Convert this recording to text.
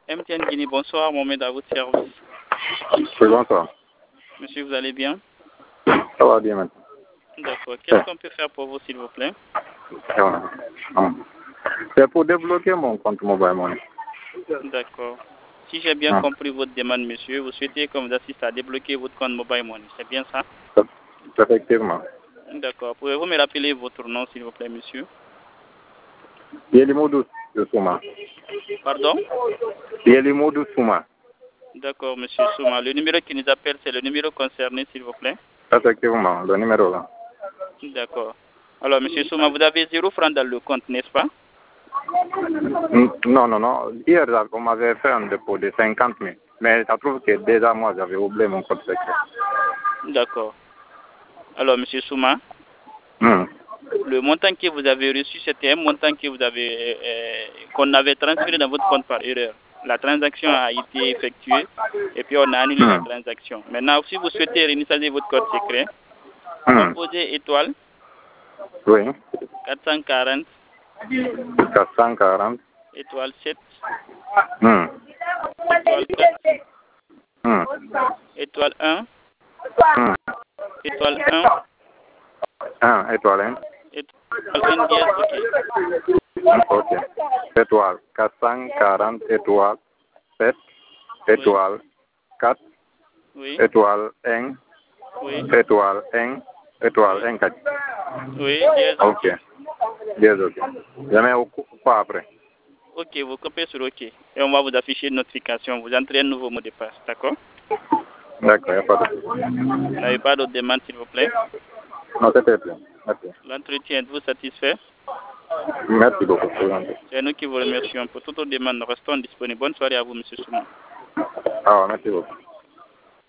MTN Guinée, bonsoir, Mohamed à votre service. Oui, bonsoir. Monsieur, vous allez bien? Ça va bien maintenant. D'accord. Qu'est-ce qu'on peut faire pour vous, s'il vous plaît? C'est pour débloquer mon compte Mobile Money. D'accord. Si j'ai bien compris votre demande, monsieur, vous souhaitez qu'on vous assiste à débloquer votre compte Mobile Money. C'est bien ça? Effectivement. D'accord. Pouvez-vous me rappeler votre nom, s'il vous plaît, monsieur? Yelimodou Souma. Pardon? Yelimodou Souma. D'accord, monsieur Souma. Le numéro qui nous appelle, c'est le numéro concerné, s'il vous plaît? Effectivement, le numéro là. D'accord. Alors, monsieur Souma, vous avez 0 francs dans le compte, n'est-ce pas? Non. Hier, on m'avait fait un dépôt de 50 000. Mais ça trouve que déjà, moi, j'avais oublié mon code secret. D'accord. Alors, monsieur Souma, le montant que vous avez reçu, c'était un montant que vous avez qu'on avait transféré dans votre compte par erreur. La transaction a été effectuée et puis on a annulé la transaction. Maintenant, si vous souhaitez réinitialiser votre code secret, composez étoile 440 étoile 7 étoile 4 étoile 1 étoile 1 étoile 1 étoile 1 dièse, ok. Étoile 440 étoile 7 étoile 4 étoile 1 étoile 1 étoile 1 4. Oui, dièse. Ok. Dièse, ok. Jamais quoi après? Ok, vous copiez sur OK. Et on va vous afficher une notification. Vous entrez un nouveau mot de passe, d'accord? D'accord, il n'y a pas de... Vous n'avez pas d'autres demandes, s'il vous plaît? Non, c'était bien. Merci. L'entretien, êtes-vous satisfait? Merci beaucoup. C'est nous qui vous remercions. Pour toute autre demande, restons disponibles. Bonne soirée à vous, monsieur Souma. Merci beaucoup.